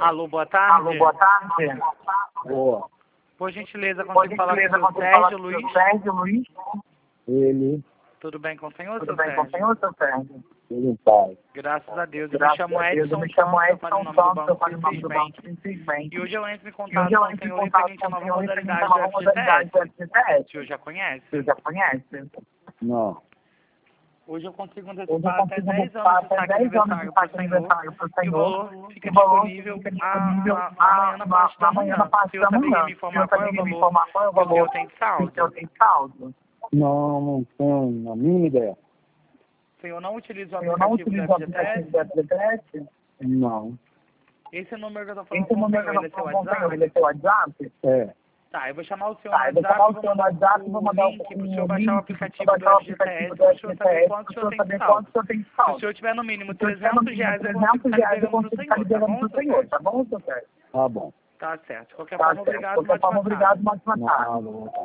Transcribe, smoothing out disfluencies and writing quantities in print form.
Alô, boa tarde. Alô, boa tarde. Boa. Por gentileza, Por consigo falar gentileza, com o consigo seu falar Sérgio com o seu Luiz? Sérgio Luiz? Ele, Tudo bem com o senhor, Tudo seu bem com o Sérgio? senhor, seu Sérgio? ele pai. Graças a Deus. Eu me Graças chamo a Deus, eu Edson me chamo Santos, eu falo em Edson nome do Santos, eu banco falo em nome do banco Simplesmente. Simplesmente. E hoje eu entro em E contato hoje eu com o entro em senhor contato referente com à o nova senhor referente à modalidade nova do modalidade do FGTS. O FGTS. senhor já conhece? Você já conhece? Não. Hoje Hoje eu eu consigo consigo antecipar até 10 antecipar anos de até saque 10 anos de aniversário para o saque senhor. aniversário para o E o senhor. valor fica O valor disponível fica disponível amanhã na parte da amanhã na manhã. parte Se da eu saberia manhã. me Se informar eu qual é o saberia me valor informar qual é o que o senhor valor tem de que o saldo. senhor tem de saldo. Não tenho a mínima ideia. O senhor não utiliza o Eu não aplicativo do utilizo o aplicativo FGTS? do FGTS. Não. Esse número que eu estou falando Esse com o número senhor, que ele é seu eu não tenho, WhatsApp? ele é seu WhatsApp? É. Tá, eu vou chamar o senhor Tá, no eu vou chamar WhatsApp, o vou senhor no mandar WhatsApp, vou o mandar link para o senhor o baixar o link aplicativo do baixar o FGTS aplicativo do para o senhor saber FGTS, quanto o para o senhor senhor tem de saber saldo. quanto o senhor tem de Se o saldo. senhor tiver no mínimo Se eu tiver no R$300, mínimo eu consigo 300 estar reais, eu liberando para o consigo estar senhor, tá liberando bom, para o seu senhor, Sérgio? tá bom, seu Sérgio? Tá bom. Tá certo. De qualquer Tá forma, certo. obrigado, De uma qualquer ótima forma, tarde. obrigado, uma ótima tarde. Não,